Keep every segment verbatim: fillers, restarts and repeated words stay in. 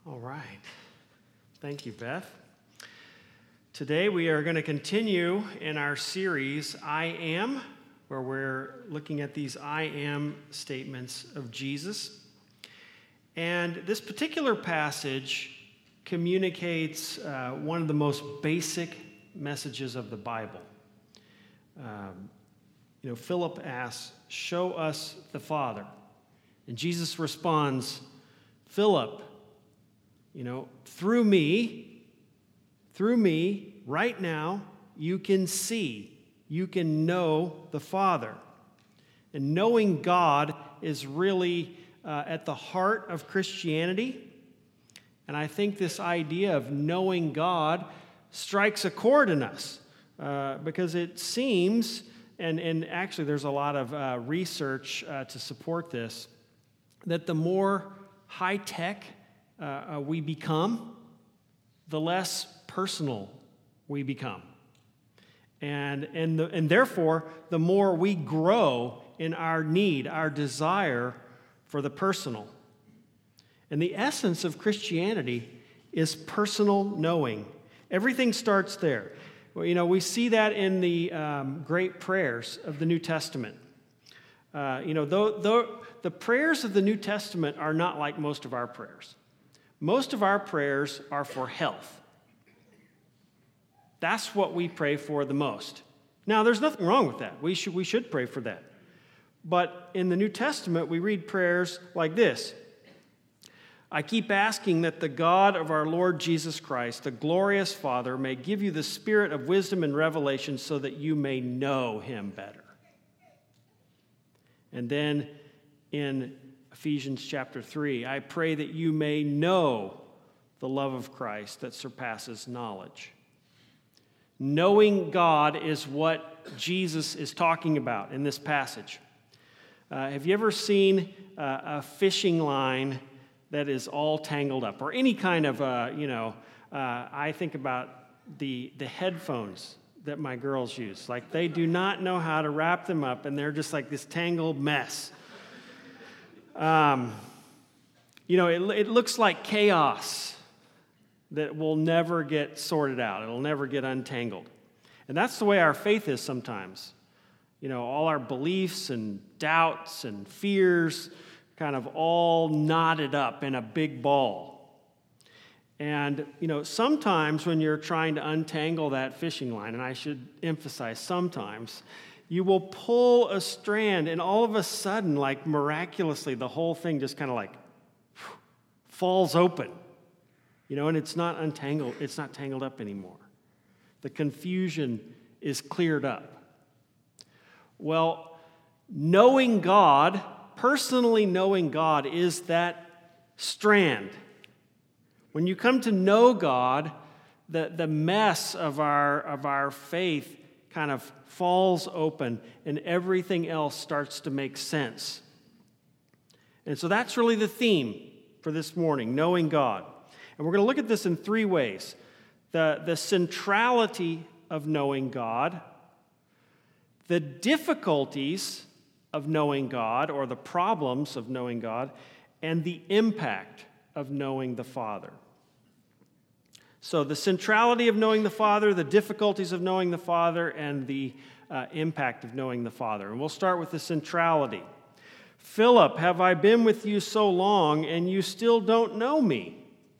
All right. Thank you, Beth. Today we are going to continue in our series, I Am, where we're looking at these I Am statements of Jesus. And this particular passage communicates uh, one of the most basic messages of the Bible. Um, you know, Philip asks, "Show us the Father." And Jesus responds, "Philip, you know, through me, through me, right now, you can see, you can know the Father." And knowing God is really uh, at the heart of Christianity. And I think this idea of knowing God strikes a chord in us uh, because it seems, and, and actually there's a lot of uh, research uh, to support this, that the more high-tech uh, uh, we become, the less personal we become. And, and, the, and therefore, the more we grow in our need, our desire for the personal. And the essence of Christianity is personal knowing. Everything starts there. Well, you know, we see that in the um, great prayers of the New Testament. Uh, you know, though, though the prayers of the New Testament are not like most of our prayers. Most of our prayers are for health. That's what we pray for the most. Now, there's nothing wrong with that. We should, we should pray for that. But in the New Testament, we read prayers like this. "I keep asking that the God of our Lord Jesus Christ, the glorious Father, may give you the spirit of wisdom and revelation so that you may know him better." And then in Ephesians chapter three, "I pray that you may know the love of Christ that surpasses knowledge." Knowing God is what Jesus is talking about in this passage. Uh, have you ever seen uh, a fishing line that is all tangled up, or any kind of, uh, you know, uh, I think about the the headphones that my girls use. Like, they do not know how to wrap them up, and they're just like this tangled mess. Um, you know, it, it looks like chaos that will never get sorted out. It'll never get untangled. And that's the way our faith is sometimes. You know, all our beliefs and doubts and fears kind of all knotted up in a big ball. And, you know, sometimes when you're trying to untangle that fishing line, and I should emphasize sometimes, you will pull a strand and all of a sudden, like miraculously, the whole thing just kind of like falls open. You know, and it's not untangled, it's not tangled up anymore. The confusion is cleared up. Well, knowing God, personally knowing God, is that strand. When you come to know God, the, the mess of our, of our faith kind of falls open and everything else starts to make sense. And so that's really the theme for this morning, knowing God. And we're going to look at this in three ways. The, the centrality of knowing God, the difficulties of knowing God, or the problems of knowing God, and the impact of knowing the Father. So the centrality of knowing the Father, the difficulties of knowing the Father, and the uh, impact of knowing the Father. And we'll start with the centrality. "Philip, have I been with you so long, and you still don't know me?"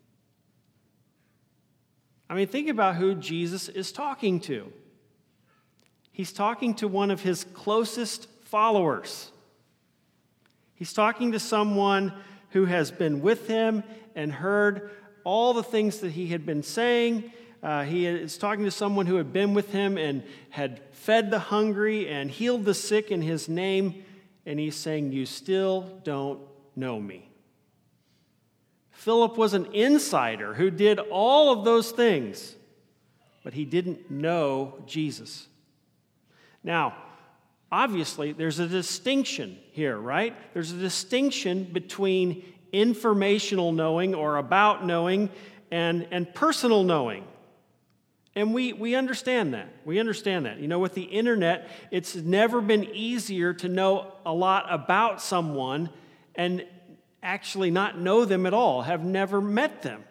I mean, think about who Jesus is talking to. He's talking to one of his closest followers. He's talking to someone who has been with him and heard all the things that he had been saying. Uh, he is talking to someone who had been with him and had fed the hungry and healed the sick in his name. And he's saying, "You still don't know me." Philip was an insider who did all of those things, but he didn't know Jesus. Now, obviously, there's a distinction here, right? There's a distinction between informational knowing or about knowing and, and personal knowing. And we, we understand that. We understand that. You know, with the internet, it's never been easier to know a lot about someone and actually not know them at all, have never met them.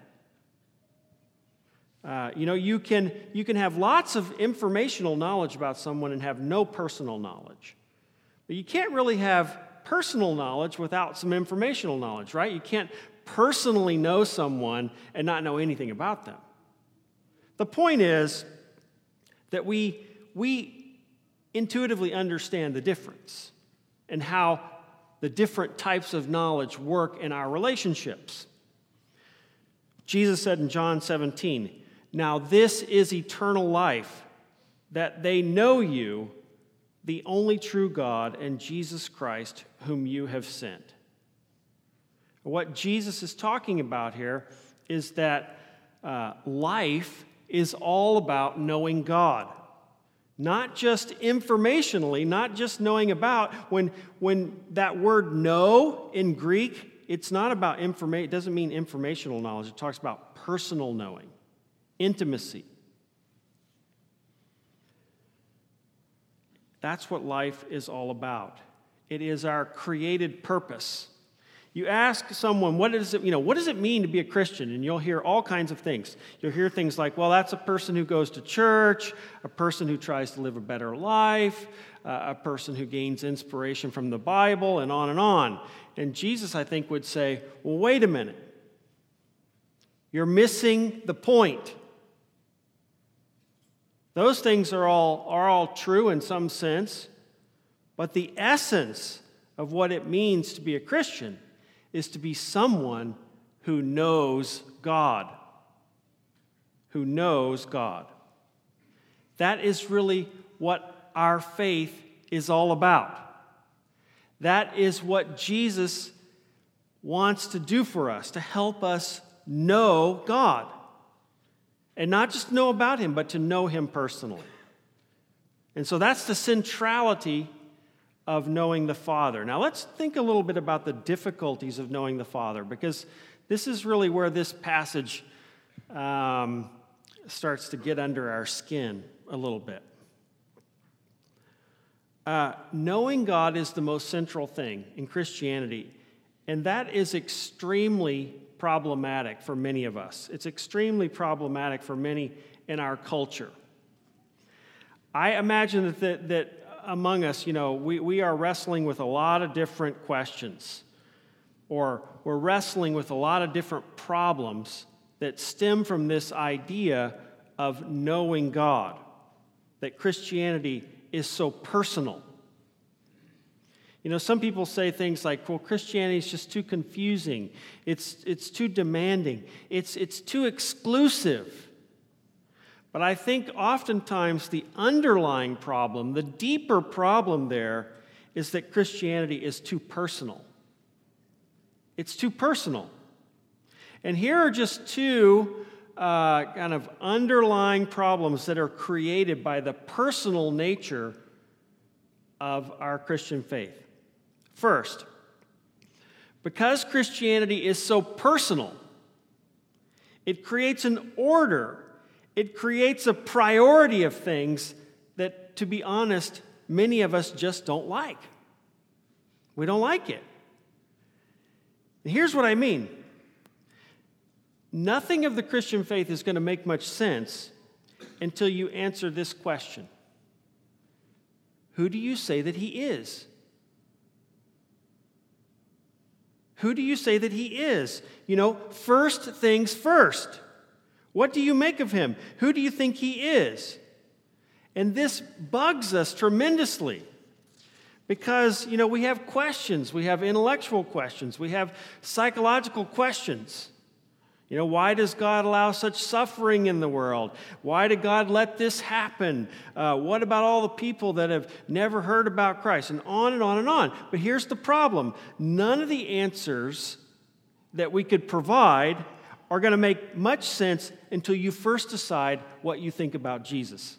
Uh, you know, you can, you can have lots of informational knowledge about someone and have no personal knowledge. But you can't really have personal knowledge without some informational knowledge, right? You can't personally know someone and not know anything about them. The point is that we, we intuitively understand the difference and how the different types of knowledge work in our relationships. Jesus said in John seventeen, "Now this is eternal life, that they know you, the only true God, and Jesus Christ, whom you have sent." What Jesus is talking about here is that uh, life is all about knowing God. Not just informationally, not just knowing about. When, when that word know in Greek, it's not about information. It doesn't mean informational knowledge. It talks about personal knowing, intimacy. That's what life is all about. It is our created purpose. You ask someone, what does it, you know, what does it mean to be a Christian? And you'll hear all kinds of things. You'll hear things like, well, that's a person who goes to church, a person who tries to live a better life, uh, a person who gains inspiration from the Bible, and on and on. And Jesus, I think, would say, well, wait a minute. You're missing the point. Those things are all, are all true in some sense, but the essence of what it means to be a Christian is to be someone who knows God. Who knows God. That is really what our faith is all about. That is what Jesus wants to do for us, to help us know God. And not just know about Him, but to know Him personally. And so that's the centrality of knowing the Father. Now let's think a little bit about the difficulties of knowing the Father, because this is really where this passage um, starts to get under our skin a little bit. Uh, knowing God is the most central thing in Christianity, and that is extremely problematic for many of us. It's extremely problematic for many in our culture. I imagine that, that, that among us, you know, we, we are wrestling with a lot of different questions, or we're wrestling with a lot of different problems that stem from this idea of knowing God, that Christianity is so personal. You know, some people say things like, well, Christianity is just too confusing. It's, it's too demanding. It's, it's too exclusive. But I think oftentimes the underlying problem, the deeper problem there, is that Christianity is too personal. It's too personal. And here are just two uh, kind of underlying problems that are created by the personal nature of our Christian faith. First, because Christianity is so personal, it creates an order. It creates a priority of things that, to be honest, many of us just don't like. We don't like it. And here's what I mean. Nothing of the Christian faith is going to make much sense until you answer this question. Who do you say that He is? Who do you say that He is? You know, first things first. What do you make of Him? Who do you think He is? And this bugs us tremendously because, you know, we have questions. We have intellectual questions. We have psychological questions. You know, why does God allow such suffering in the world? Why did God let this happen? Uh, what about all the people that have never heard about Christ? And on and on and on. But here's the problem. None of the answers that we could provide are going to make much sense until you first decide what you think about Jesus.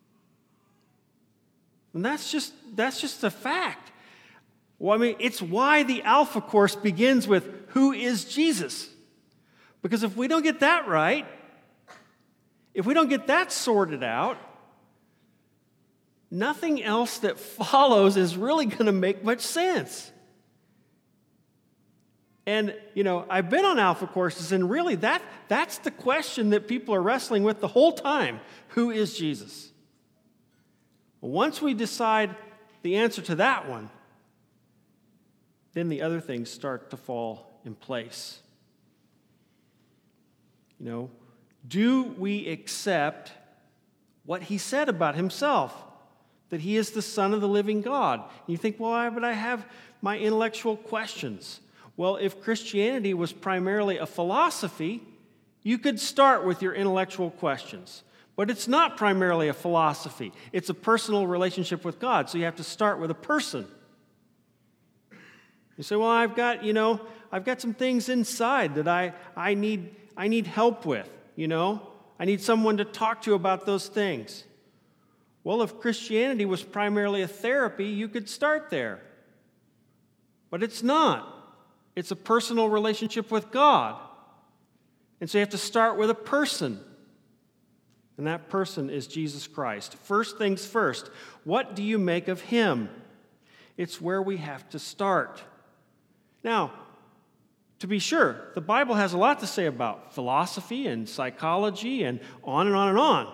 And that's just, that's just a fact. Well, I mean, it's why the Alpha Course begins with, who is Jesus? Because if we don't get that right, if we don't get that sorted out, nothing else that follows is really going to make much sense. And, you know, I've been on Alpha courses, and really that that's the question that people are wrestling with the whole time. Who is Jesus? Well, once we decide the answer to that one, then the other things start to fall in place. You know, do we accept what he said about himself? That he is the Son of the living God. And you think, well, but I have my intellectual questions. Well, if Christianity was primarily a philosophy, you could start with your intellectual questions. But it's not primarily a philosophy. It's a personal relationship with God, so you have to start with a person. You say, well, I've got, you know, I've got some things inside that I, I need I need help with, you know. I need someone to talk to about those things. Well, if Christianity was primarily a therapy, you could start there. But it's not. It's a personal relationship with God. And so you have to start with a person. And that person is Jesus Christ. First things first, what do you make of him? It's where we have to start. Now, to be sure, the Bible has a lot to say about philosophy and psychology and on and on and on.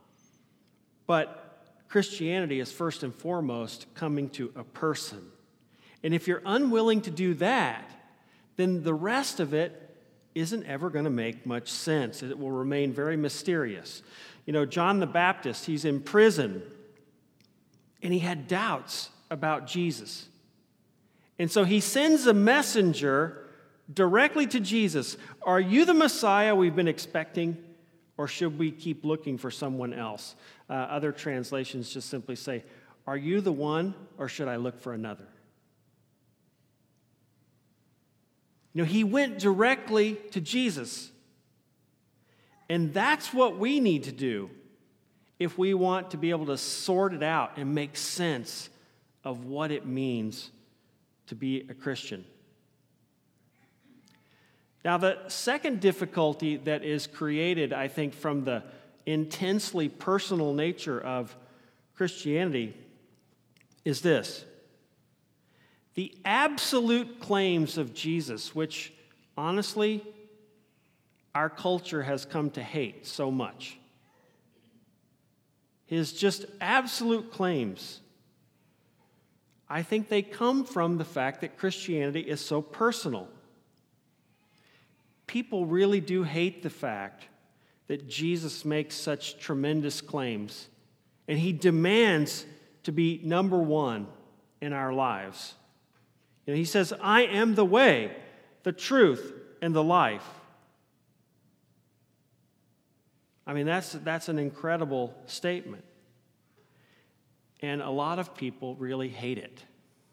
But Christianity is first and foremost coming to a person. And if you're unwilling to do that, then the rest of it isn't ever going to make much sense. It will remain very mysterious. You know, John the Baptist, he's in prison, and he had doubts about Jesus. And so he sends a messenger directly to Jesus. Are you the Messiah we've been expecting, or should we keep looking for someone else? Uh, other translations just simply say, are you the one, or should I look for another? You know, he went directly to Jesus. And that's what we need to do if we want to be able to sort it out and make sense of what it means to be a Christian. Now, the second difficulty that is created, I think, from the intensely personal nature of Christianity is this. The absolute claims of Jesus, which, honestly, our culture has come to hate so much. His just absolute claims, I think they come from the fact that Christianity is so personal. People really do hate the fact that Jesus makes such tremendous claims, and he demands to be number one in our lives. You know, he says, I am the way, the truth, and the life. I mean, that's, that's an incredible statement. And a lot of people really hate it.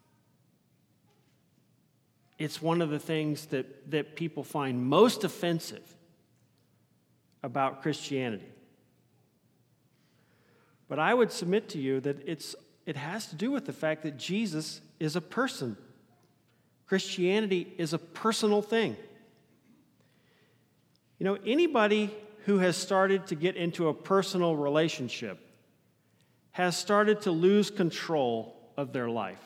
It's one of the things that, that people find most offensive about Christianity. But I would submit to you that it's, it has to do with the fact that Jesus is a person. Christianity is a personal thing. You know, anybody who has started to get into a personal relationship has started to lose control of their life.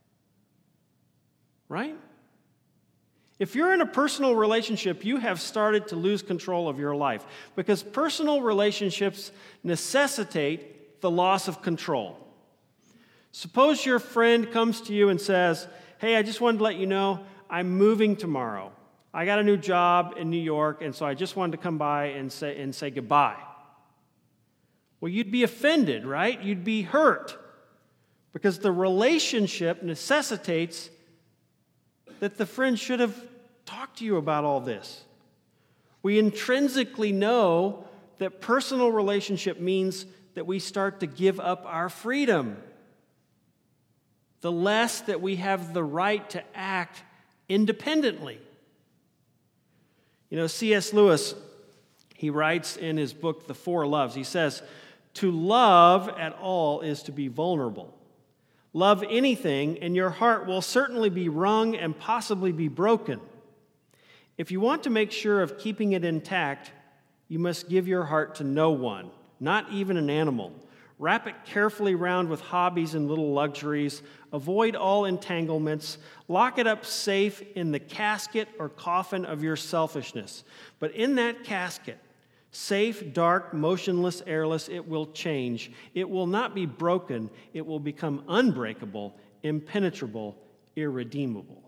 Right? If you're in a personal relationship, you have started to lose control of your life because personal relationships necessitate the loss of control. Suppose your friend comes to you and says, hey, I just wanted to let you know I'm moving tomorrow. I got a new job in New York, and so I just wanted to come by and say, and say goodbye. Well, you'd be offended, right? You'd be hurt because the relationship necessitates that the friend should have talked to you about all this. We intrinsically know that personal relationship means that we start to give up our freedom. The less that we have the right to act independently. You know, C S Lewis, he writes in his book, The Four Loves, he says, to love at all is to be vulnerable. Love anything, and your heart will certainly be wrung and possibly be broken. If you want to make sure of keeping it intact, you must give your heart to no one, not even an animal. Wrap it carefully round with hobbies and little luxuries. Avoid all entanglements. Lock it up safe in the casket or coffin of your selfishness. But in that casket, safe, dark, motionless, airless, it will change. It will not be broken. It will become unbreakable, impenetrable, irredeemable.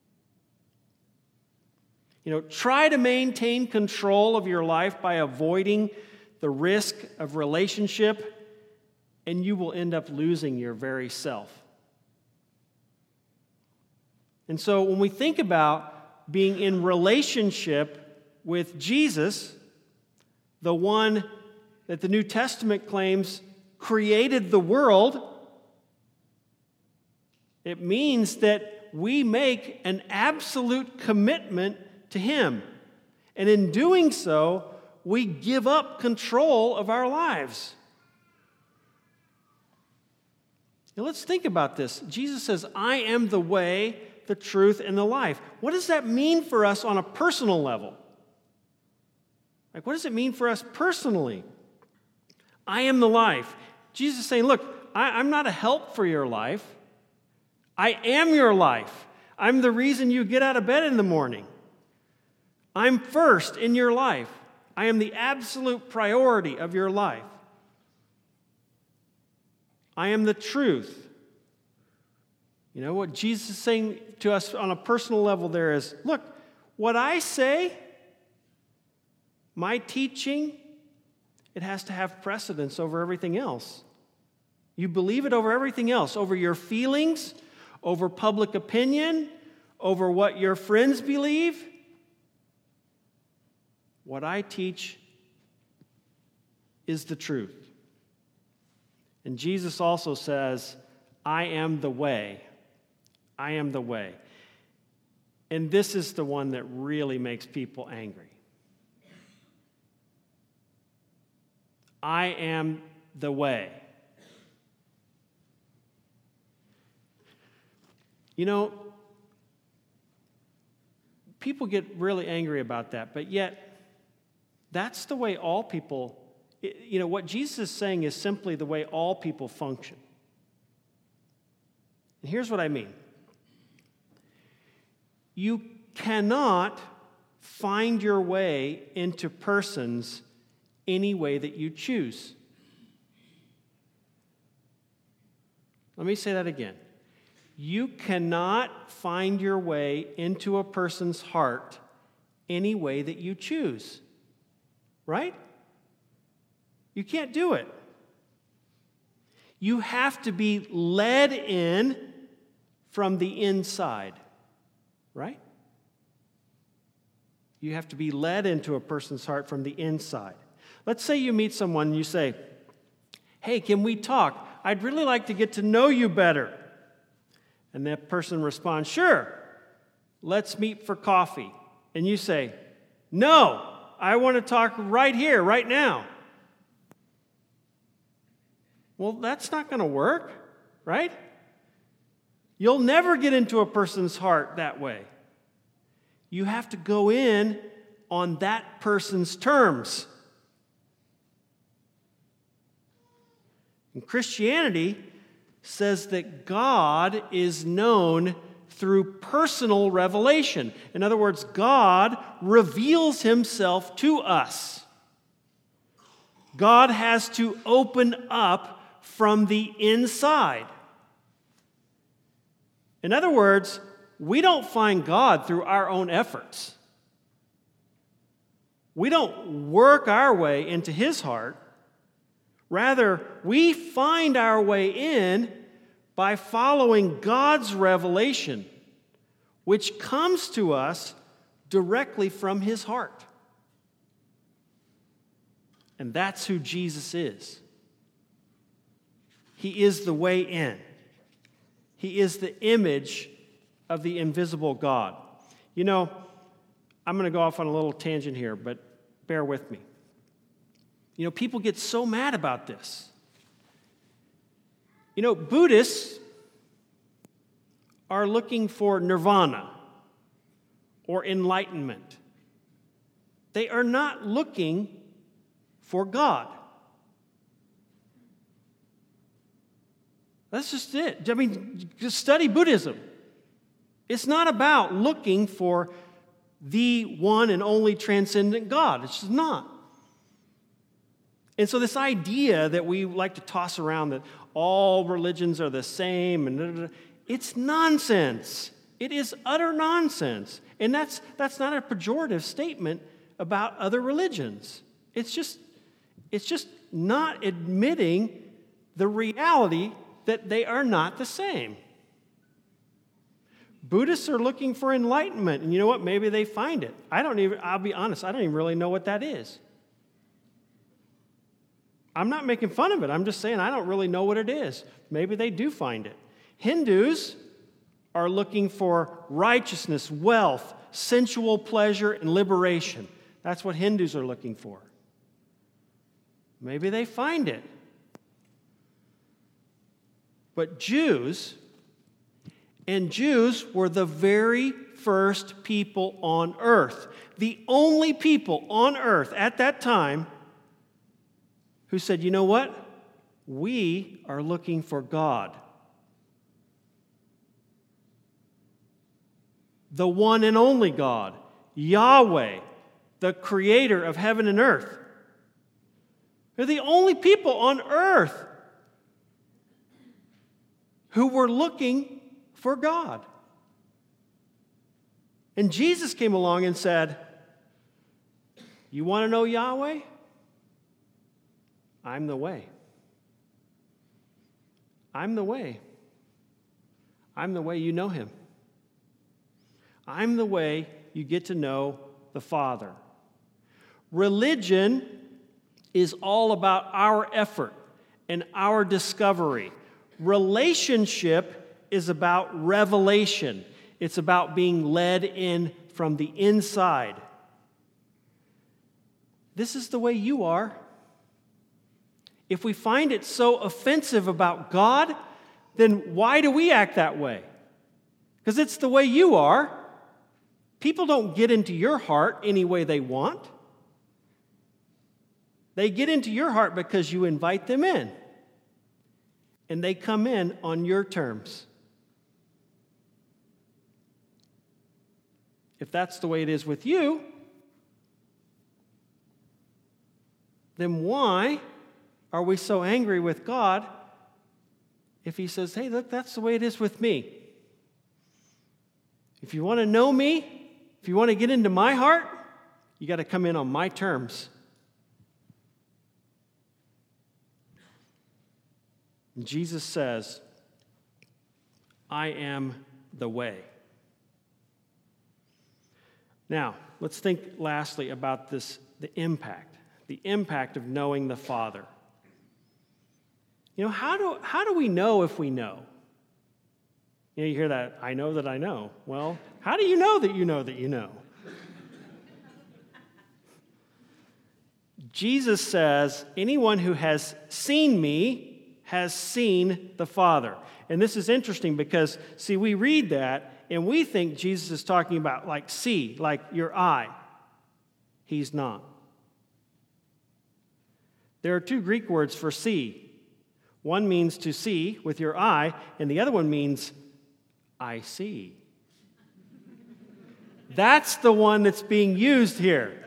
You know, try to maintain control of your life by avoiding the risk of relationship, and you will end up losing your very self. And so when we think about being in relationship with Jesus, the one that the New Testament claims created the world, it means that we make an absolute commitment to Him. And in doing so, we give up control of our lives. Now let's think about this. Jesus says, I am the way, the truth, and the life. What does that mean for us on a personal level? Like, what does it mean for us personally? I am the life. Jesus is saying, look, I, I'm not a help for your life. I am your life. I'm the reason you get out of bed in the morning. I'm first in your life. I am the absolute priority of your life. I am the truth. You know, what Jesus is saying to us on a personal level there is, look, what I say, my teaching, it has to have precedence over everything else. You believe it over everything else, over your feelings, over public opinion, over what your friends believe. What I teach is the truth. And Jesus also says, I am the way. I am the way. And this is the one that really makes people angry. I am the way. You know, people get really angry about that, but yet that's the way all people, you know, what Jesus is saying is simply the way all people function. And here's what I mean. You cannot find your way into persons any way that you choose. Let me say that again. You cannot find your way into a person's heart any way that you choose. Right? You can't do it. You have to be led in from the inside. Right? You have to be led into a person's heart from the inside. Let's say you meet someone and you say, hey, can we talk? I'd really like to get to know you better. And that person responds, sure, let's meet for coffee. And you say, no, I want to talk right here, right now. Well, that's not going to work, right? You'll never get into a person's heart that way. You have to go in on that person's terms. And Christianity says that God is known through personal revelation. In other words, God reveals Himself to us. God has to open up from the inside. In other words, we don't find God through our own efforts. We don't work our way into His heart. Rather, we find our way in by following God's revelation, which comes to us directly from His heart. And that's who Jesus is. He is the way in. He is the image of the invisible God. You know, I'm going to go off on a little tangent here, but bear with me. You know, people get so mad about this. You know, Buddhists are looking for nirvana or enlightenment. They are not looking for God. That's just it. I mean, just study Buddhism. It's not about looking for the one and only transcendent God. It's just not. And so this idea that we like to toss around that all religions are the same, and da, da, da, it's nonsense. It is utter nonsense. And that's, that's not a pejorative statement about other religions. It's just, it's just not admitting the reality that they are not the same. Buddhists are looking for enlightenment, and you know what? Maybe they find it. I don't even, I'll be honest, I don't even really know what that is. I'm not making fun of it. I'm just saying I don't really know what it is. Maybe they do find it. Hindus are looking for righteousness, wealth, sensual pleasure, and liberation. That's what Hindus are looking for. Maybe they find it. But Jews, and Jews were the very first people on earth, the only people on earth at that time who said, you know what? We are looking for God. The one and only God, Yahweh, the creator of heaven and earth. They're the only people on earth who were looking for God. And Jesus came along and said, you want to know Yahweh? I'm the way. I'm the way. I'm the way you know him. I'm the way you get to know the Father. Religion is all about our effort and our discovery. Relationship is about revelation. It's about being led in from the inside. This is the way you are. If we find it so offensive about God, then why do we act that way? Because it's the way you are. People don't get into your heart any way they want. They get into your heart because you invite them in. And they come in on your terms. If that's the way it is with you, then why are we so angry with God if he says, hey, look, that's the way it is with me? If you want to know me, if you want to get into my heart, you got to come in on my terms. And Jesus says, I am the way. Now, let's think lastly about this, the impact, the impact of knowing the Father. You know, how do, how do we know if we know? You know, you hear that, I know that I know. Well, how do you know that you know that you know? Jesus says, anyone who has seen me has seen the Father. And this is interesting because, see, we read that and we think Jesus is talking about like see, like your eye. He's not. There are two Greek words for see. One means to see with your eye, and the other one means I see. That's the one that's being used here.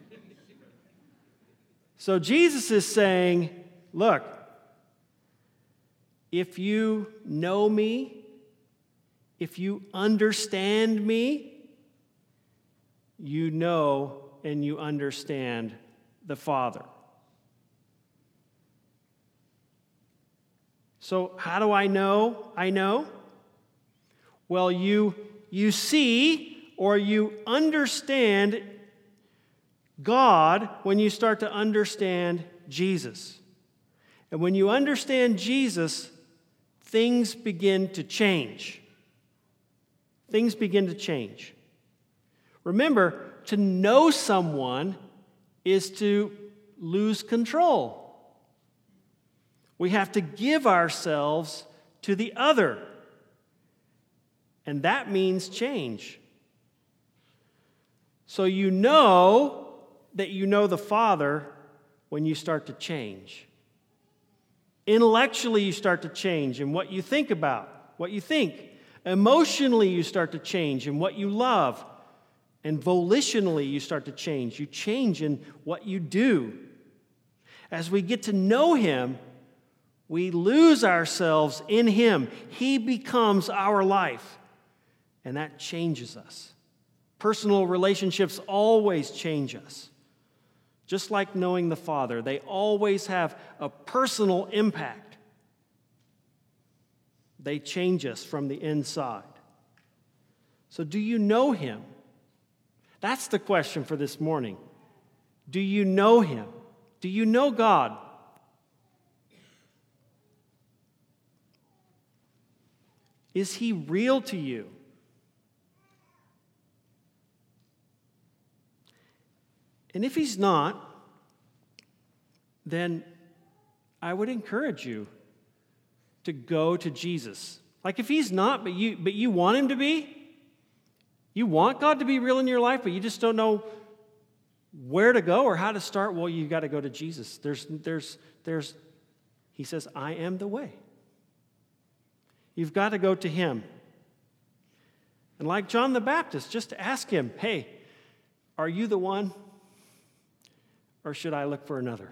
So Jesus is saying, look, if you know me, if you understand me, you know and you understand the Father. So how do I know I know? Well, you, you see or you understand God when you start to understand Jesus. And when you understand Jesus, things begin to change. Things begin to change. Remember, to know someone is to lose control. We have to give ourselves to the other. And that means change. So you know that you know the Father when you start to change. Intellectually, you start to change in what you think about, what you think. Emotionally, you start to change in what you love. And volitionally, you start to change. You change in what you do. As we get to know Him, we lose ourselves in Him. He becomes our life, and that changes us. Personal relationships always change us. Just like knowing the Father, they always have a personal impact. They change us from the inside. So do you know Him? That's the question for this morning. Do you know Him? Do you know God? Is He real to you? And if He's not, then I would encourage you to go to Jesus. Like if He's not, but you but you want Him to be, you want God to be real in your life, but you just don't know where to go or how to start, well, you got to go to Jesus. There's there's there's He says, I am the way. You've got to go to Him. And like John the Baptist, just ask Him, hey, are you the one? Or should I look for another?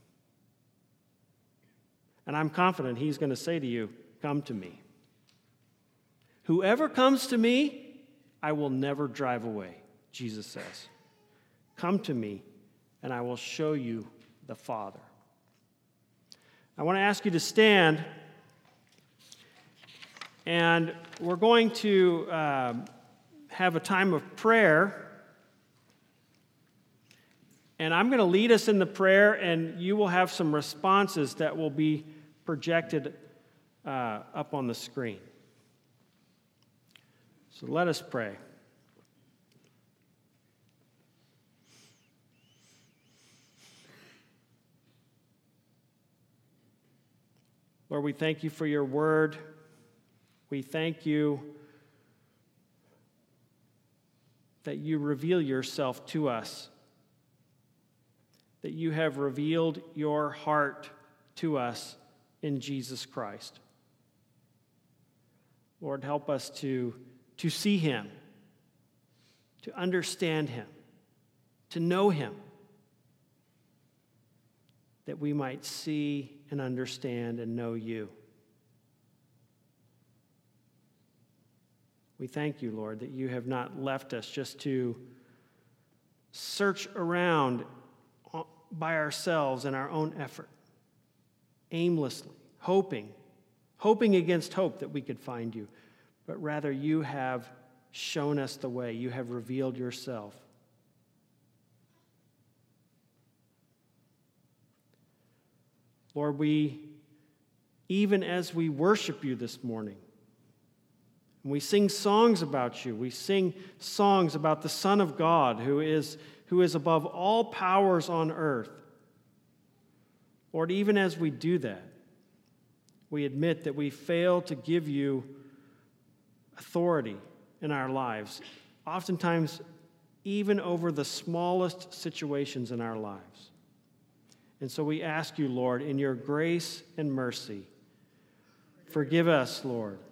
And I'm confident He's going to say to you, come to me. Whoever comes to me, I will never drive away, Jesus says. Come to me, and I will show you the Father. I want to ask you to stand, and we're going to uh, have a time of prayer. And I'm going to lead us in the prayer, and you will have some responses that will be projected uh, up on the screen. So let us pray. Lord, we thank you for your word. We thank you that you reveal yourself to us, that you have revealed your heart to us in Jesus Christ. Lord, help us to, to see Him, to understand Him, to know Him, that we might see and understand and know you. We thank you, Lord, that you have not left us just to search around by ourselves in our own effort, aimlessly, hoping, hoping against hope that we could find you, but rather you have shown us the way. You have revealed yourself. Lord, we, even as we worship you this morning, and we sing songs about you, we sing songs about the Son of God who is who is above all powers on earth. Lord, even as we do that, we admit that we fail to give you authority in our lives, oftentimes even over the smallest situations in our lives. And so we ask you, Lord, in your grace and mercy, forgive us, Lord,